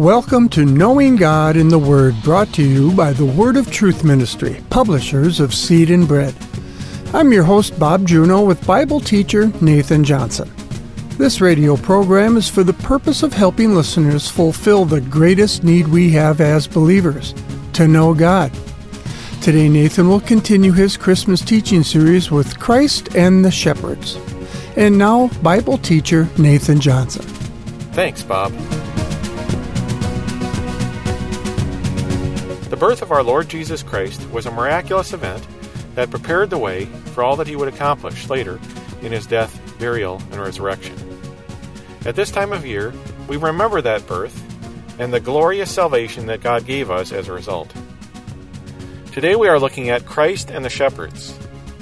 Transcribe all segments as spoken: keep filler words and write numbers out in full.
Welcome to Knowing God in the Word, brought to you by the Word of Truth Ministry, publishers of Seed and Bread. I'm your host, Bob Juneau, with Bible teacher Nathan Johnson. This radio program is for the purpose of helping listeners fulfill the greatest need we have as believers, to know God. Today, Nathan will continue his Christmas teaching series with Christ and the Shepherds. And now, Bible teacher Nathan Johnson. Thanks, Bob. The birth of our Lord Jesus Christ was a miraculous event that prepared the way for all that he would accomplish later in his death, burial, and resurrection. At this time of year, we remember that birth and the glorious salvation that God gave us as a result. Today we are looking at Christ and the shepherds.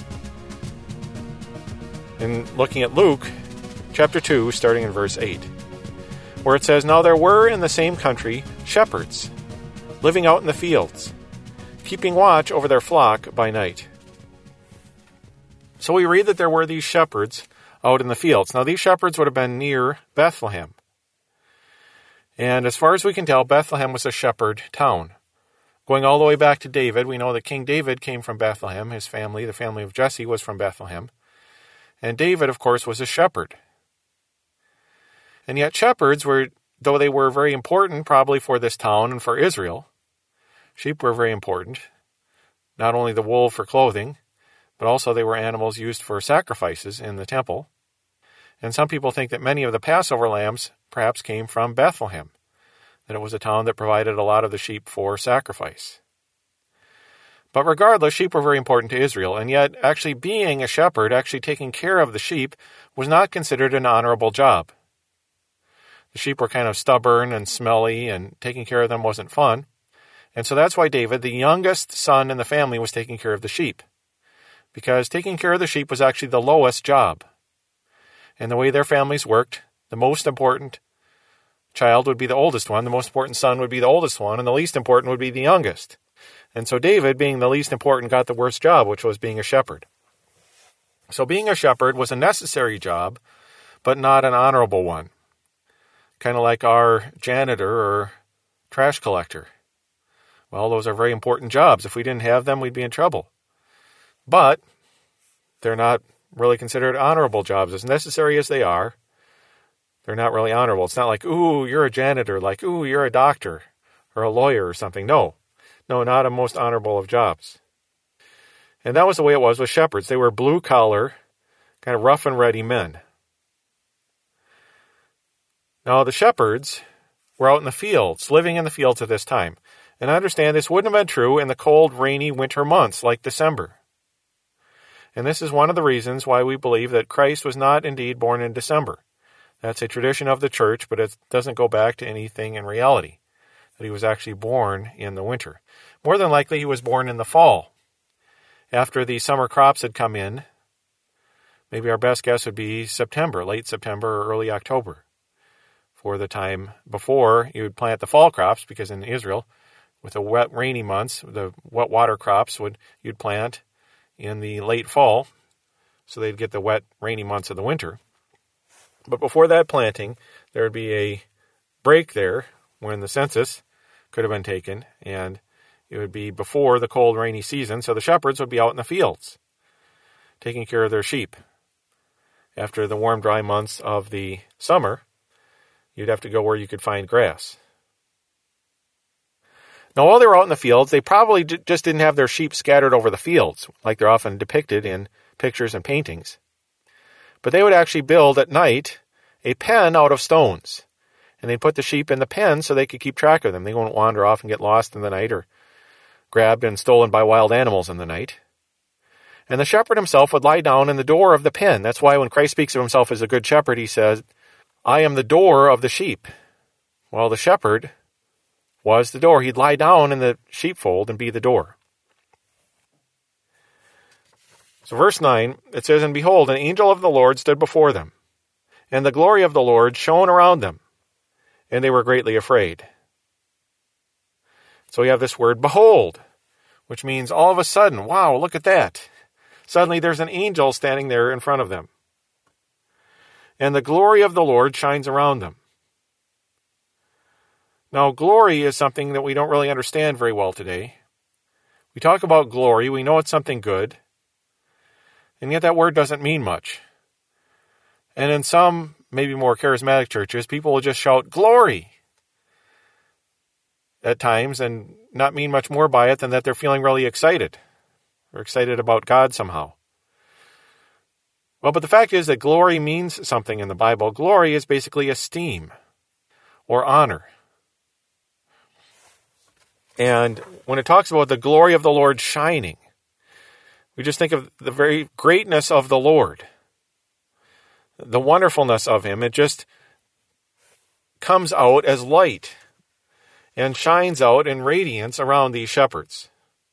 And looking at Luke chapter two, starting in verse eight, where it says, "Now there were in the same country shepherds, living out in the fields, keeping watch over their flock by night." So we read that there were these shepherds out in the fields. Now these shepherds would have been near Bethlehem. And as far as we can tell, Bethlehem was a shepherd town. Going all the way back to David, we know that King David came from Bethlehem. His family, the family of Jesse, was from Bethlehem. And David, of course, was a shepherd. And yet shepherds were, though they were very important probably for this town and for Israel, sheep were very important. Not only the wool for clothing, but also they were animals used for sacrifices in the temple. And some people think that many of the Passover lambs perhaps came from Bethlehem, that it was a town that provided a lot of the sheep for sacrifice. But regardless, sheep were very important to Israel, and yet actually being a shepherd, actually taking care of the sheep, was not considered an honorable job. The sheep were kind of stubborn and smelly, and taking care of them wasn't fun. And so that's why David, the youngest son in the family, was taking care of the sheep. Because taking care of the sheep was actually the lowest job. And the way their families worked, the most important child would be the oldest one, the most important son would be the oldest one, and the least important would be the youngest. And so David, being the least important, got the worst job, which was being a shepherd. So being a shepherd was a necessary job, but not an honorable one. Kind of like our janitor or trash collector. Well, those are very important jobs. If we didn't have them, we'd be in trouble. But they're not really considered honorable jobs. As necessary as they are, they're not really honorable. It's not like, ooh, you're a janitor, like, ooh, you're a doctor or a lawyer or something. No, no, not a most honorable of jobs. And that was the way it was with shepherds. They were blue-collar, kind of rough and ready men. Now, the shepherds were out in the fields, living in the fields at this time. And I understand this wouldn't have been true in the cold, rainy winter months like December. And this is one of the reasons why we believe that Christ was not indeed born in December. That's a tradition of the church, but it doesn't go back to anything in reality, that he was actually born in the winter. More than likely, he was born in the fall. After the summer crops had come in, maybe our best guess would be September, late September or early October, for the time before you would plant the fall crops, because in Israel, with the wet, rainy months, the wet water crops would you'd plant in the late fall, so they'd get the wet, rainy months of the winter. But before that planting, there would be a break there when the census could have been taken, and it would be before the cold, rainy season, so the shepherds would be out in the fields, taking care of their sheep. After the warm, dry months of the summer, you'd have to go where you could find grass. Now, while they were out in the fields, they probably d- just didn't have their sheep scattered over the fields, like they're often depicted in pictures and paintings. But they would actually build at night a pen out of stones. And they'd put the sheep in the pen so they could keep track of them. They wouldn't wander off and get lost in the night or grabbed and stolen by wild animals in the night. And the shepherd himself would lie down in the door of the pen. That's why when Christ speaks of himself as a good shepherd, he says, "I am the door of the sheep." Well, the shepherd was the door. He'd lie down in the sheepfold and be the door. So verse nine, it says, "And behold, an angel of the Lord stood before them, and the glory of the Lord shone around them, and they were greatly afraid." So we have this word, behold, which means all of a sudden, wow, look at that. Suddenly there's an angel standing there in front of them. And the glory of the Lord shines around them. Now, glory is something that we don't really understand very well today. We talk about glory, we know it's something good, and yet that word doesn't mean much. And in some, maybe more charismatic churches, people will just shout, glory, at times, and not mean much more by it than that they're feeling really excited, or excited about God somehow. Well, but the fact is that glory means something in the Bible. Glory is basically esteem or honor. And when it talks about the glory of the Lord shining, we just think of the very greatness of the Lord, the wonderfulness of him. It just comes out as light and shines out in radiance around these shepherds.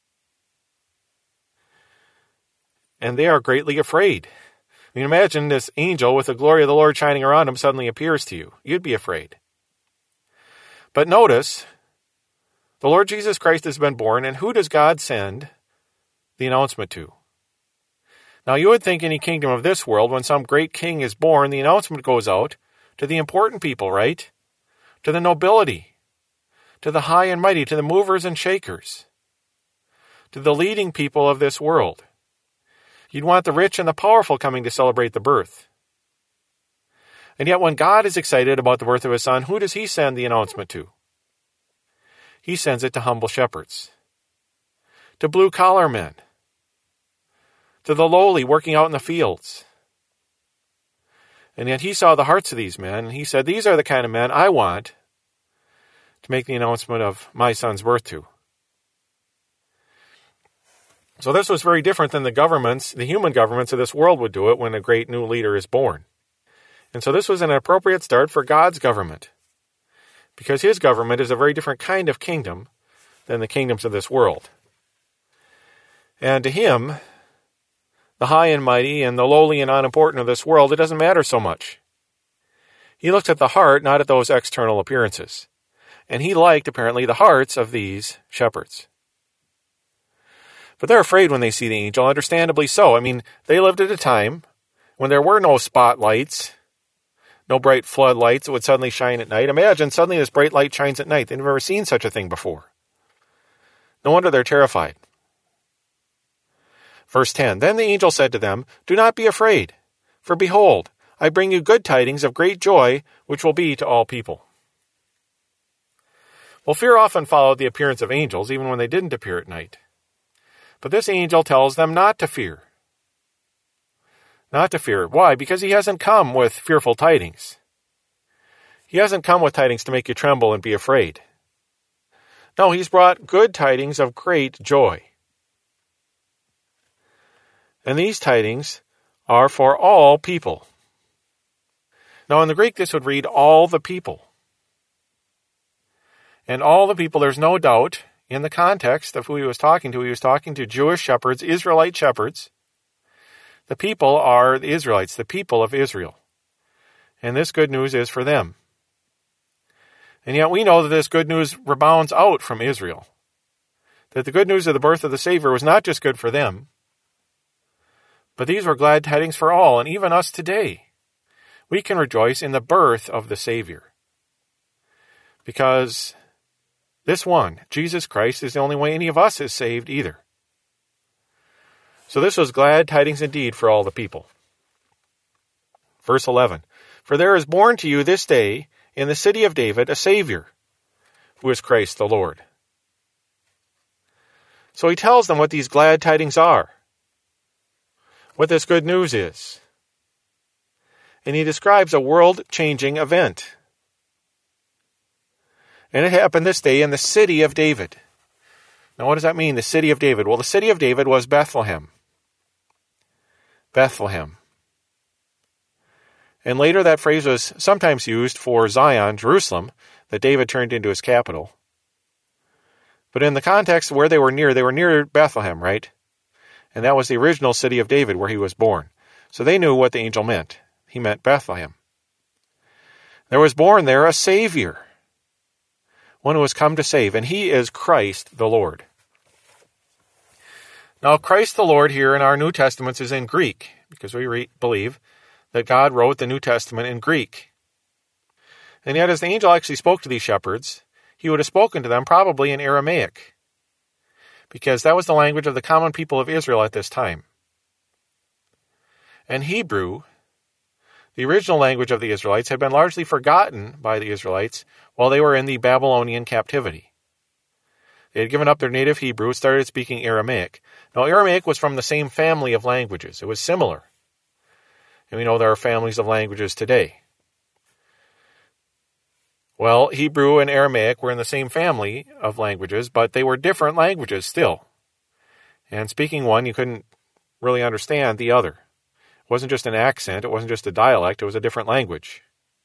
And they are greatly afraid. I mean, imagine this angel with the glory of the Lord shining around him suddenly appears to you. You'd be afraid. But notice, the Lord Jesus Christ has been born, and who does God send the announcement to? Now, you would think any kingdom of this world, when some great king is born, the announcement goes out to the important people, right? To the nobility, to the high and mighty, to the movers and shakers, to the leading people of this world. You'd want the rich and the powerful coming to celebrate the birth. And yet when God is excited about the birth of his son, who does he send the announcement to? He sends it to humble shepherds, to blue-collar men, to the lowly working out in the fields. And yet he saw the hearts of these men, and he said, these are the kind of men I want to make the announcement of my son's birth to. So this was very different than the governments, the human governments of this world would do it when a great new leader is born. And so this was an appropriate start for God's government, because his government is a very different kind of kingdom than the kingdoms of this world. And to him, the high and mighty and the lowly and unimportant of this world, it doesn't matter so much. He looks at the heart, not at those external appearances. And he liked, apparently, the hearts of these shepherds. But they're afraid when they see the angel, understandably so. I mean, they lived at a time when there were no spotlights, no bright floodlights that would suddenly shine at night. Imagine suddenly this bright light shines at night. They've never seen such a thing before. No wonder they're terrified. Verse ten, then the angel said to them, do not be afraid, for behold, I bring you good tidings of great joy, which will be to all people. Well, fear often followed the appearance of angels, even when they didn't appear at night. But this angel tells them not to fear. Not to fear. Why? Because he hasn't come with fearful tidings. He hasn't come with tidings to make you tremble and be afraid. No, he's brought good tidings of great joy. And these tidings are for all people. Now, in the Greek, this would read all the people. And all the people, there's no doubt, in the context of who he was talking to, he was talking to Jewish shepherds, Israelite shepherds. The people are the Israelites, the people of Israel. And this good news is for them. And yet we know that this good news rebounds out from Israel. That the good news of the birth of the Savior was not just good for them, but these were glad tidings for all, and even us today. We can rejoice in the birth of the Savior. Because this one, Jesus Christ, is the only way any of us is saved either. So this was glad tidings indeed for all the people. Verse eleven, for there is born to you this day in the city of David a Savior, who is Christ the Lord. So he tells them what these glad tidings are, what this good news is. And he describes a world-changing event. And it happened this day in the city of David. Now, what does that mean, the city of David? Well, the city of David was Bethlehem. Bethlehem. And later that phrase was sometimes used for Zion, Jerusalem, that David turned into his capital. But in the context where they were near, they were near Bethlehem, right? And that was the original city of David where he was born. So they knew what the angel meant. He meant Bethlehem. There was born there a Savior, one who has come to save, and he is Christ the Lord. Now, Christ the Lord here in our New Testaments is in Greek, because we re- believe that God wrote the New Testament in Greek. And yet, as the angel actually spoke to these shepherds, he would have spoken to them probably in Aramaic, because that was the language of the common people of Israel at this time. And Hebrew, the original language of the Israelites, had been largely forgotten by the Israelites while they were in the Babylonian captivity. They had given up their native Hebrew and started speaking Aramaic. Now, Aramaic was from the same family of languages. It was similar. And we know there are families of languages today. Well, Hebrew and Aramaic were in the same family of languages, but they were different languages still. And speaking one, you couldn't really understand the other. It wasn't just an accent, it wasn't just a dialect, it was a different language.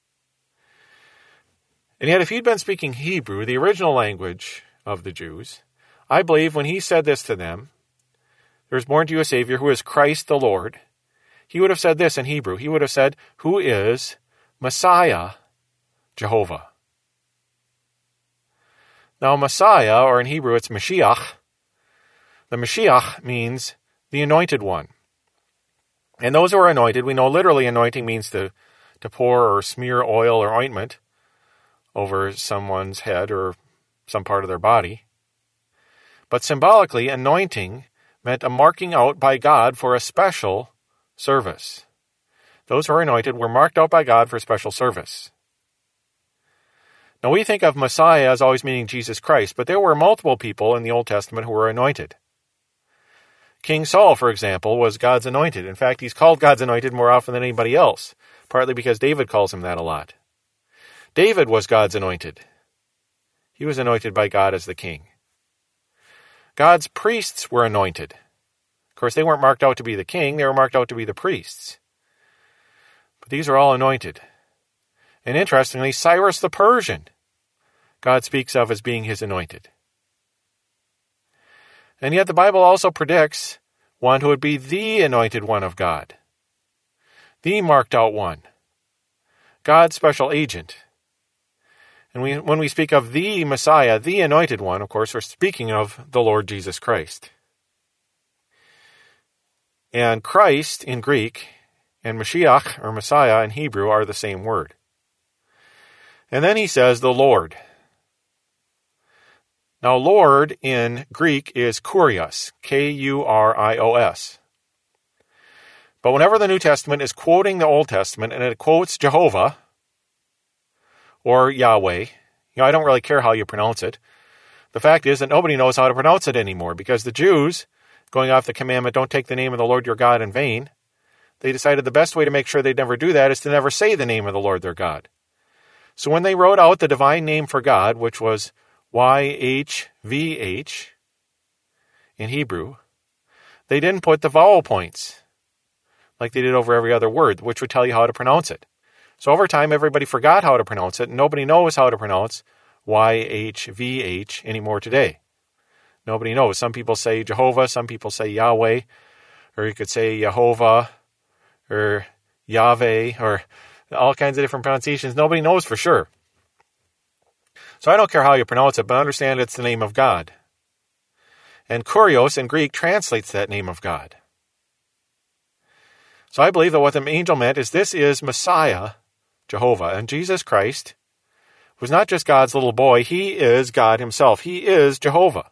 And yet, if he'd been speaking Hebrew, the original language of the Jews, I believe when he said this to them, there is born to you a Savior who is Christ the Lord, he would have said this in Hebrew. He would have said, who is Messiah, Jehovah. Now, Messiah, or in Hebrew it's Mashiach, the Mashiach means the anointed one. And those who are anointed, we know literally anointing means to, to pour or smear oil or ointment over someone's head or some part of their body. But symbolically, anointing meant a marking out by God for a special service. Those who are anointed were marked out by God for special service. Now, we think of Messiah as always meaning Jesus Christ, but there were multiple people in the Old Testament who were anointed. King Saul, for example, was God's anointed. In fact, he's called God's anointed more often than anybody else, partly because David calls him that a lot. David was God's anointed. He was anointed by God as the king. God's priests were anointed. Of course, they weren't marked out to be the king, they were marked out to be the priests. But these are all anointed. And interestingly, Cyrus the Persian, God speaks of as being his anointed. And yet the Bible also predicts one who would be the anointed one of God, the marked out one, God's special agent. And we, when we speak of the Messiah, the anointed one, of course, we're speaking of the Lord Jesus Christ. And Christ in Greek and Mashiach, or Messiah in Hebrew, are the same word. And then he says, the Lord. Now, Lord in Greek is Kurios, K U R I O S. But whenever the New Testament is quoting the Old Testament and it quotes Jehovah or Yahweh, you know, I don't really care how you pronounce it. The fact is that nobody knows how to pronounce it anymore because the Jews, going off the commandment, don't take the name of the Lord your God in vain, they decided the best way to make sure they'd never do that is to never say the name of the Lord their God. So when they wrote out the divine name for God, which was Y H V H in Hebrew, they didn't put the vowel points like they did over every other word, which would tell you how to pronounce it. So over time, everybody forgot how to pronounce it, and nobody knows how to pronounce Y H V H anymore today. Nobody knows. Some people say Jehovah, some people say Yahweh, or you could say Yehovah, or Yahweh, or all kinds of different pronunciations. Nobody knows for sure. So I don't care how you pronounce it, but understand it's the name of God. And Kurios in Greek translates that name of God. So I believe that what the angel meant is this is Messiah, Jehovah, and Jesus Christ was not just God's little boy. He is God himself. He is Jehovah.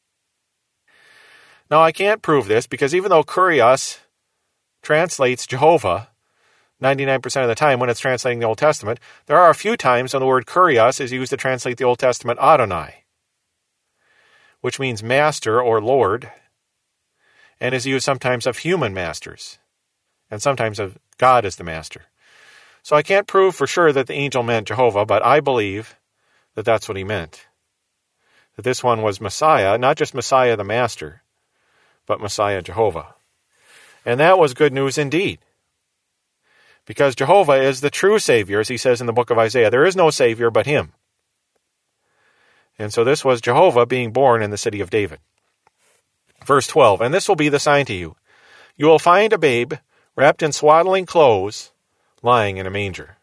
Now, I can't prove this because even though Kurios translates Jehovah ninety-nine percent of the time when it's translating the Old Testament, there are a few times when the word Kurios is used to translate the Old Testament Adonai, which means master or Lord, and is used sometimes of human masters, and sometimes of God as the master. So I can't prove for sure that the angel meant Jehovah, but I believe that that's what he meant. That this one was Messiah, not just Messiah the master, but Messiah Jehovah. And that was good news indeed. Because Jehovah is the true Savior, as he says in the book of Isaiah. There is no Savior but him. And so this was Jehovah being born in the city of David. Verse twelve, and this will be the sign to you. You will find a babe wrapped in swaddling clothes, lying in a manger.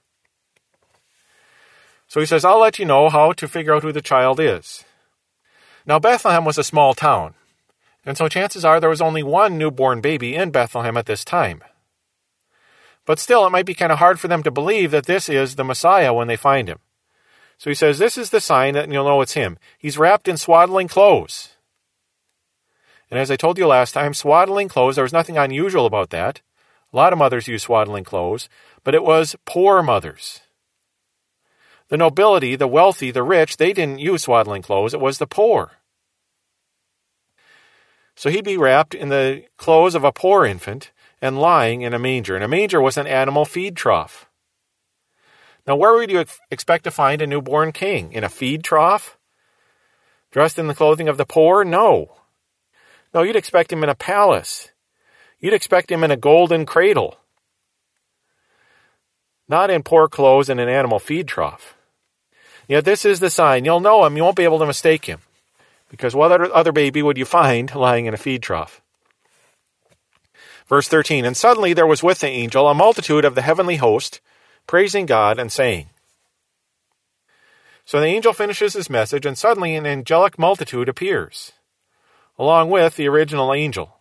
So he says, I'll let you know how to figure out who the child is. Now Bethlehem was a small town, and so chances are there was only one newborn baby in Bethlehem at this time. But still, it might be kind of hard for them to believe that this is the Messiah when they find him. So he says, this is the sign that you'll know it's him. He's wrapped in swaddling clothes. And as I told you last time, swaddling clothes, there was nothing unusual about that. A lot of mothers use swaddling clothes, but it was poor mothers. The nobility, the wealthy, the rich, they didn't use swaddling clothes. It was the poor. So he'd be wrapped in the clothes of a poor infant and lying in a manger. And a manger was an animal feed trough. Now, where would you expect to find a newborn king? In a feed trough? Dressed in the clothing of the poor? No. No, you'd expect him in a palace. You'd expect him in a golden cradle. Not in poor clothes in an animal feed trough. Yet this is the sign. You'll know him. You won't be able to mistake him. Because what other baby would you find lying in a feed trough? Verse thirteen, and suddenly there was with the angel a multitude of the heavenly host, praising God and saying. So the angel finishes his message, and suddenly an angelic multitude appears, along with the original angel.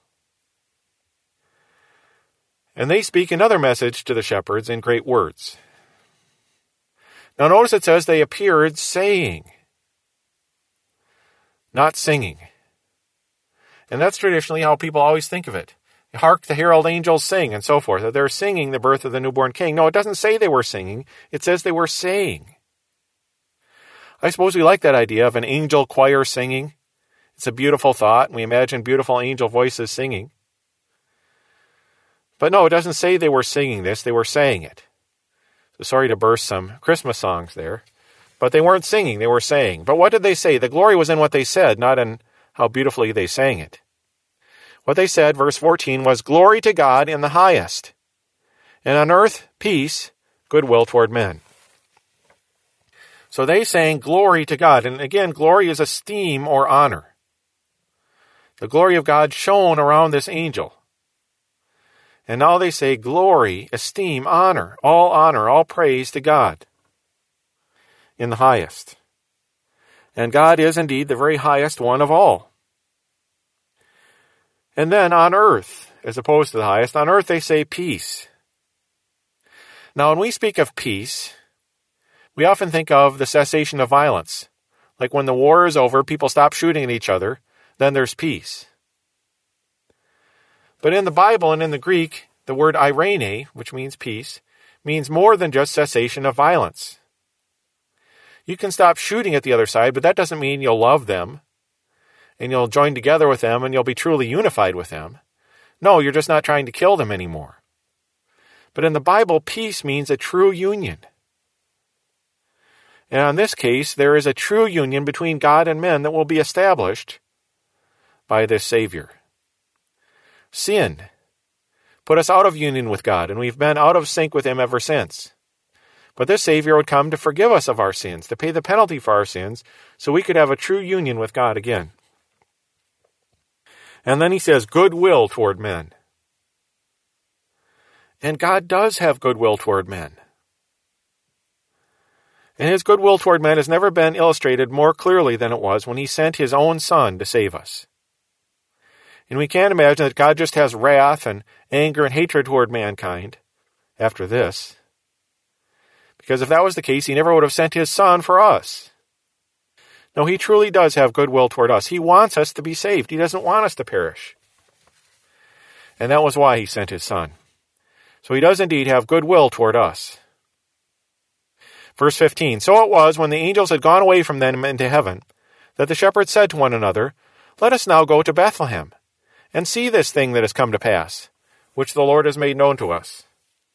And they speak another message to the shepherds in great words. Now notice it says they appeared saying, not singing. And that's traditionally how people always think of it. Hark the herald angels sing and so forth. That they're singing the birth of the newborn king. No, it doesn't say they were singing. It says they were saying. I suppose we like that idea of an angel choir singing. It's a beautiful thought, and we imagine beautiful angel voices singing. But no, it doesn't say they were singing this. They were saying it. So sorry to burst some Christmas songs there. But they weren't singing. They were saying. But what did they say? The glory was in what they said, not in how beautifully they sang it. What they said, verse fourteen, was glory to God in the highest, and on earth peace, goodwill toward men. So they sang glory to God. And again, glory is esteem or honor. The glory of God shone around this angel. And now they say glory, esteem, honor, all honor, all praise to God in the highest. And God is indeed the very highest one of all. And then on earth, as opposed to the highest, on earth they say peace. Now when we speak of peace, we often think of the cessation of violence. Like when the war is over, people stop shooting at each other, then there's peace. But in the Bible and in the Greek, the word eirene, which means peace, means more than just cessation of violence. You can stop shooting at the other side, but that doesn't mean you'll love them, and you'll join together with them, and you'll be truly unified with them. No, you're just not trying to kill them anymore. But in the Bible, peace means a true union. And in this case, there is a true union between God and men that will be established by this Savior. Sin put us out of union with God, and we've been out of sync with Him ever since. But this Savior would come to forgive us of our sins, to pay the penalty for our sins, so we could have a true union with God again. And then he says, goodwill toward men. And God does have goodwill toward men. And his goodwill toward men has never been illustrated more clearly than it was when he sent his own Son to save us. And we can't imagine that God just has wrath and anger and hatred toward mankind after this. Because if that was the case, he never would have sent his Son for us. No, he truly does have goodwill toward us. He wants us to be saved. He doesn't want us to perish. And that was why he sent his Son. So he does indeed have goodwill toward us. Verse fifteen, so it was when the angels had gone away from them into heaven, that the shepherds said to one another, let us now go to Bethlehem, and see this thing that has come to pass, which the Lord has made known to us.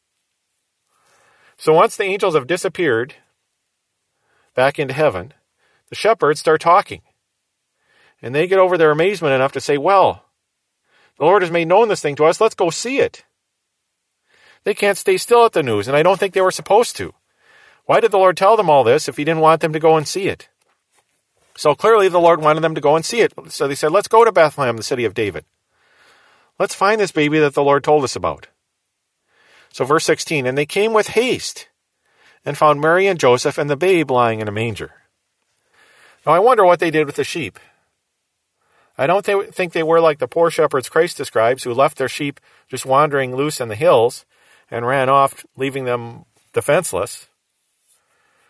So once the angels have disappeared back into heaven, the shepherds start talking. And they get over their amazement enough to say, well, the Lord has made known this thing to us. Let's go see it. They can't stay still at the news, and I don't think they were supposed to. Why did the Lord tell them all this if he didn't want them to go and see it? So clearly the Lord wanted them to go and see it. So they said, let's go to Bethlehem, the city of David. Let's find this baby that the Lord told us about. So verse sixteen, and they came with haste and found Mary and Joseph and the babe lying in a manger. Now I wonder what they did with the sheep. I don't th- think they were like the poor shepherds Christ describes, who left their sheep just wandering loose in the hills and ran off, leaving them defenseless.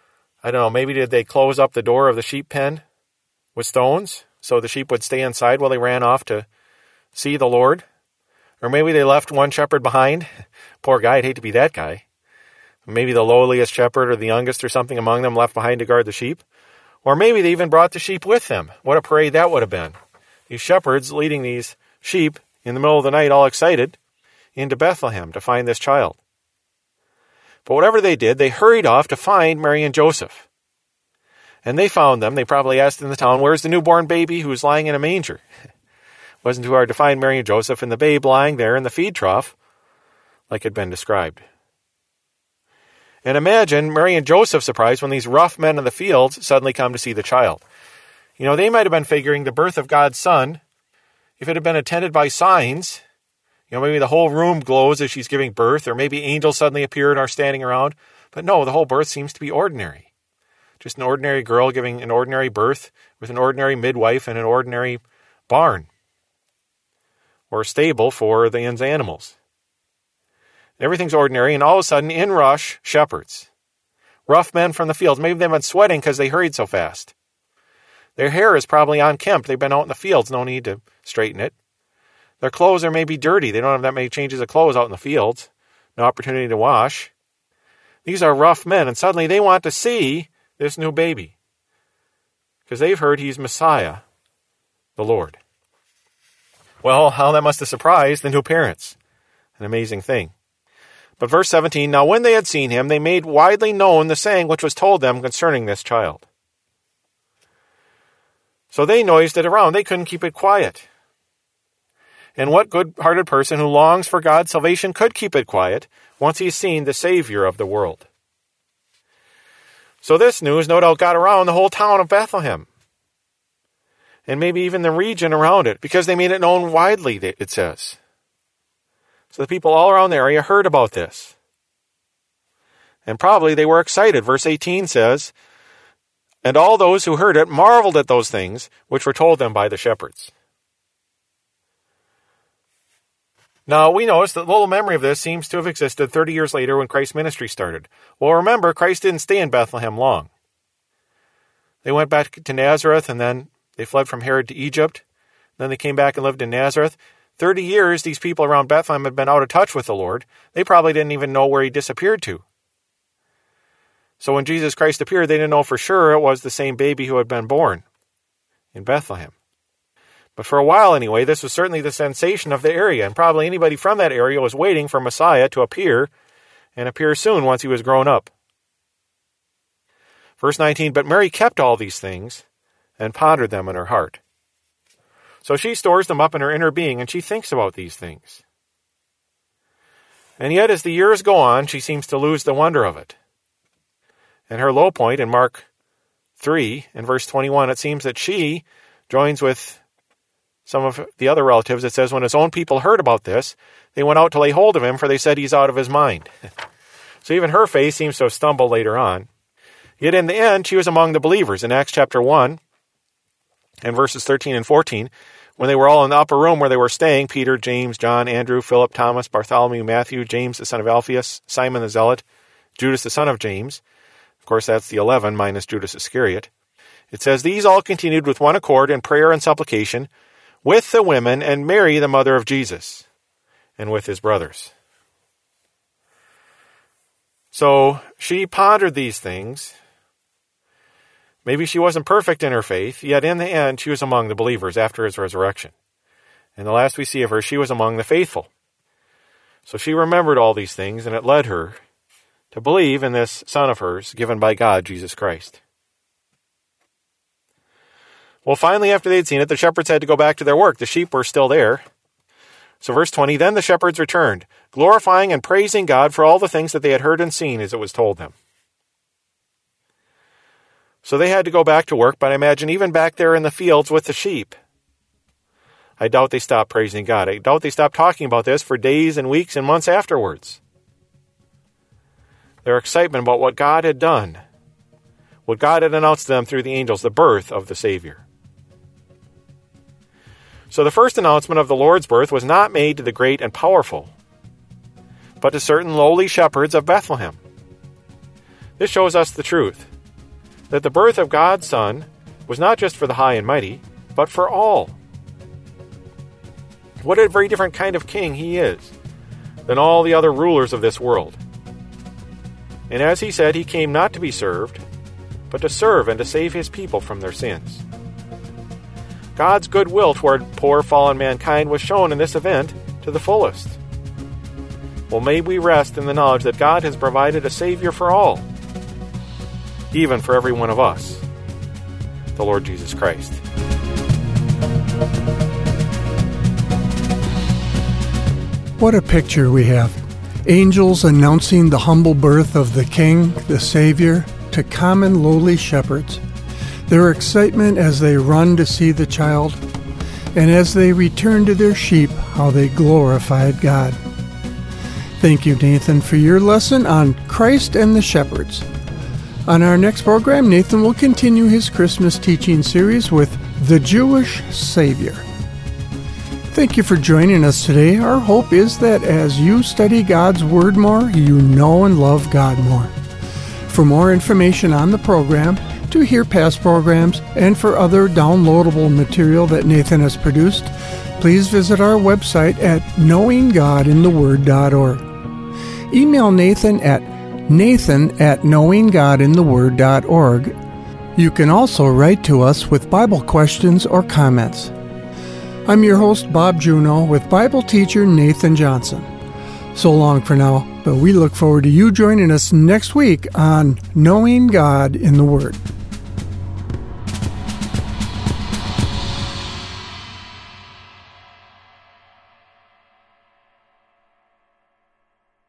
I don't know, maybe did they close up the door of the sheep pen with stones so the sheep would stay inside while they ran off to see the Lord? Or maybe they left one shepherd behind. Poor guy, I'd hate to be that guy. Maybe the lowliest shepherd or the youngest or something among them left behind to guard the sheep. Or maybe they even brought the sheep with them. What a parade that would have been. These shepherds leading these sheep in the middle of the night, all excited, into Bethlehem to find this child. But whatever they did, they hurried off to find Mary and Joseph. And they found them. They probably asked in the town, where's the newborn baby who was lying in a manger? It wasn't too hard to find Mary and Joseph and the babe lying there in the feed trough, like had been described. And imagine Mary and Joseph's surprise when these rough men in the fields suddenly come to see the child. You know, they might have been figuring the birth of God's son, if it had been attended by signs, you know, maybe the whole room glows as she's giving birth, or maybe angels suddenly appear and are standing around. But no, the whole birth seems to be ordinary. Just an ordinary girl giving an ordinary birth with an ordinary midwife and an ordinary barn or stable for the inn's animals. Everything's ordinary, and all of a sudden, in rush shepherds. Rough men from the fields. Maybe they've been sweating because they hurried so fast. Their hair is probably unkempt. They've been out in the fields. No need to straighten it. Their clothes are maybe dirty. They don't have that many changes of clothes out in the fields. No opportunity to wash. These are rough men, and suddenly they want to see this new baby because they've heard he's Messiah, the Lord. Well, how that must have surprised the new parents. An amazing thing. But verse seventeen, now when they had seen him, they made widely known the saying which was told them concerning this child. So they noised it around. They couldn't keep it quiet. And what good-hearted person who longs for God's salvation could keep it quiet once he's seen the Savior of the world? So this news no doubt got around the whole town of Bethlehem. And maybe even the region around it, because they made it known widely, it says. So the people all around the area heard about this. And probably they were excited. Verse eighteen says, and all those who heard it marveled at those things which were told them by the shepherds. Now, we notice that little memory of this seems to have existed thirty years later when Christ's ministry started. Well, remember, Christ didn't stay in Bethlehem long. They went back to Nazareth, and then they fled from Herod to Egypt. Then they came back and lived in Nazareth. Thirty years, these people around Bethlehem had been out of touch with the Lord. They probably didn't even know where he disappeared to. So when Jesus Christ appeared, they didn't know for sure it was the same baby who had been born in Bethlehem. But for a while anyway, this was certainly the sensation of the area, and probably anybody from that area was waiting for Messiah to appear, and appear soon once he was grown up. Verse nineteen, but Mary kept all these things, and pondered them in her heart. So she stores them up in her inner being, and she thinks about these things. And yet, as the years go on, she seems to lose the wonder of it. And her low point in Mark three, in verse twenty-one, it seems that she joins with some of the other relatives. It says, when his own people heard about this, they went out to lay hold of him, for they said he's out of his mind. So even her faith seems to have stumbled later on. Yet in the end, she was among the believers. In Acts chapter one, and verses thirteen and fourteen, when they were all in the upper room where they were staying, Peter, James, John, Andrew, Philip, Thomas, Bartholomew, Matthew, James the son of Alphaeus, Simon the Zealot, Judas the son of James. Of course, that's the eleven minus Judas Iscariot. It says, these all continued with one accord in prayer and supplication with the women and Mary, the mother of Jesus, and with his brothers. So she pondered these things. Maybe she wasn't perfect in her faith, yet in the end she was among the believers after his resurrection. And the last we see of her, she was among the faithful. So she remembered all these things, and it led her to believe in this son of hers given by God, Jesus Christ. Well, finally, after they'd seen it, the shepherds had to go back to their work. The sheep were still there. So verse twenty, then the shepherds returned, glorifying and praising God for all the things that they had heard and seen as it was told them. So they had to go back to work, but I imagine even back there in the fields with the sheep, I doubt they stopped praising God. I doubt they stopped talking about this for days and weeks and months afterwards. Their excitement about what God had done, what God had announced to them through the angels, the birth of the Savior. So the first announcement of the Lord's birth was not made to the great and powerful, but to certain lowly shepherds of Bethlehem. This shows us the truth. that the birth of God's Son was not just for the high and mighty, but for all. What a very different kind of king he is than all the other rulers of this world. And as he said, he came not to be served, but to serve and to save his people from their sins. God's goodwill toward poor fallen mankind was shown in this event to the fullest. Well, may we rest in the knowledge that God has provided a Savior for all, even for every one of us, the Lord Jesus Christ. What a picture we have. Angels announcing the humble birth of the King, the Savior, to common lowly shepherds. Their excitement as they run to see the child, and as they return to their sheep, how they glorified God. Thank you, Nathan, for your lesson on Christ and the Shepherds. On our next program, Nathan will continue his Christmas teaching series with the Jewish Savior. Thank you for joining us today. Our hope is that as you study God's Word more, you know and love God more. For more information on the program, to hear past programs, and for other downloadable material that Nathan has produced, please visit our website at knowing god in the word dot org. Email Nathan at nathan at knowing god in the word dot org. You can also write to us with Bible questions or comments. I'm your host, Bob Juneau, with Bible teacher Nathan Johnson. So long for now, but we look forward to you joining us next week on Knowing God in the Word.